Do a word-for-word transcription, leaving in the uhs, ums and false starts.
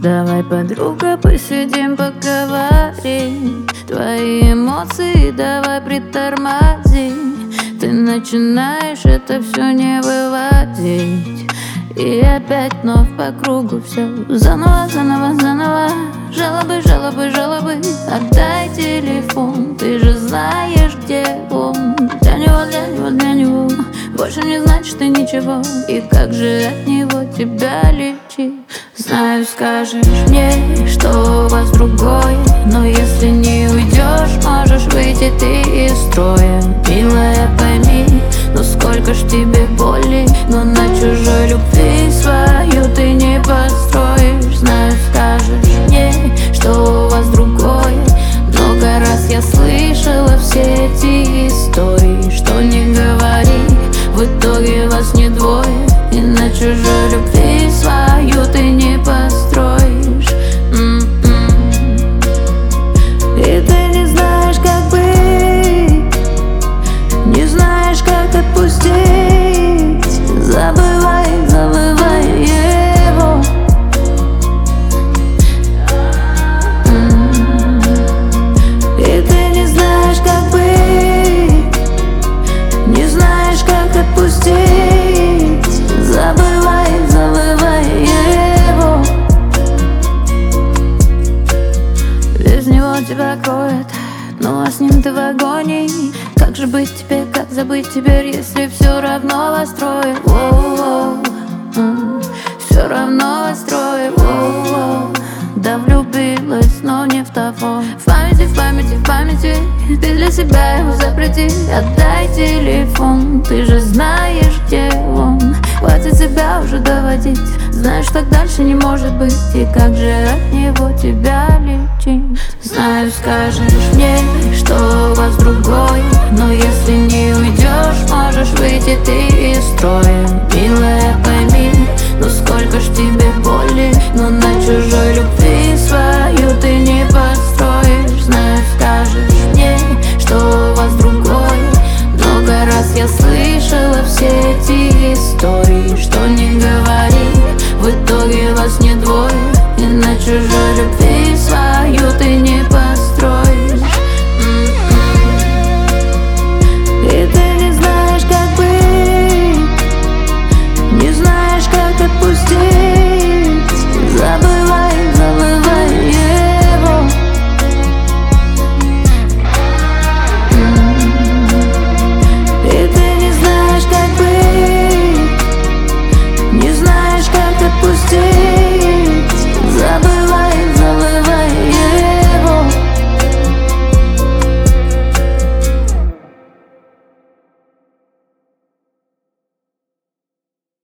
Давай, подруга, посидим, поговорим. Твои эмоции давай притормози. Ты начинаешь это все не выводить, и опять вновь по кругу все заново, заново, заново. Жалобы, жалобы, жалобы. Отдай телефон, ты же знаешь, где он. Для него, для него, для него больше не значит и ничего. И как же от него тебя лечить? Знаю, скажешь мне, что у вас другое, но если не уйдешь, можешь выйти ты из строя. Милая, пойми, ну сколько ж тебе боли, но на чужой любви свою ты не построишь. Знаю, скажешь мне, что у вас другое. Много раз я слышала все эти истории. Что не говори, в итоге вас не двое, и на чужой любви свою ты не построишь. М-м. И ты не знаешь, как быть, не знаешь, как отпустить. Забывай, забывай его. М-м. И ты не знаешь, как быть, не знаешь, как отпустить. Забывай, забывай его. Без него тебя кроет, ну а с ним ты в агонии. Как же быть тебе, как забыть теперь, если все равно вас трое? Все равно вас трое. Да, влюбилась, но не в того. В памяти, в памяти, в памяти ты для себя его запрети. Отдай телефон, ты же знаешь, где он. Хватит себя уже доводить, знаешь, так дальше не может быть. И как же от него тебя лечить? Знаю, скажешь мне, что у вас другое, но если не уйдешь, можешь выйти ты из строя. Милая, пойми,